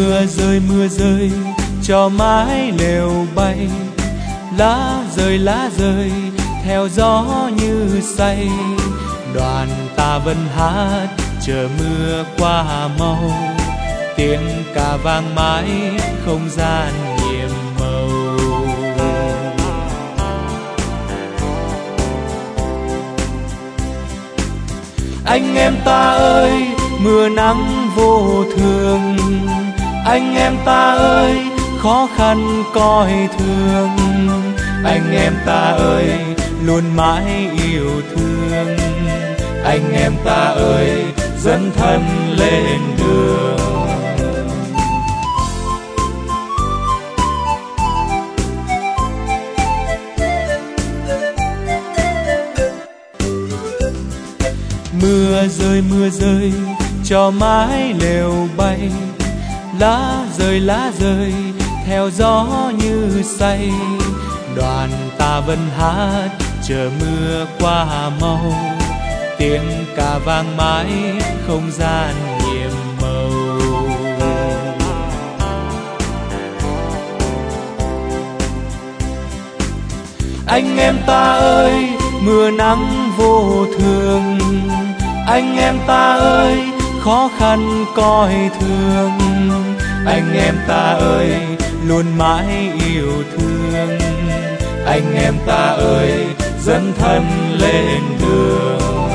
Mưa rơi cho mái lều bay, lá rơi theo gió như say. Đoàn ta vẫn hát chờ mưa qua mau, tiếng ca vang mãi không gian nhiệm màu. Anh em ta ơi, mưa nắng vô thường, anh em ta ơi, khó khăn coi thường. Anh em ta ơi, luôn mãi yêu thương. Anh em ta ơi, dẫn thân lên đường. Mưa rơi cho mái lều bay, lá rơi theo gió như say. Đoàn ta vẫn hát chờ mưa qua mau, tiếng ca vang mãi không gian nhiệm màu. Anh em ta ơi, mưa nắng vô thường. Anh em ta ơi, khó khăn coi thường. Anh em ta ơi, luôn mãi yêu thương. Anh em ta ơi, dẫn thân lên đường.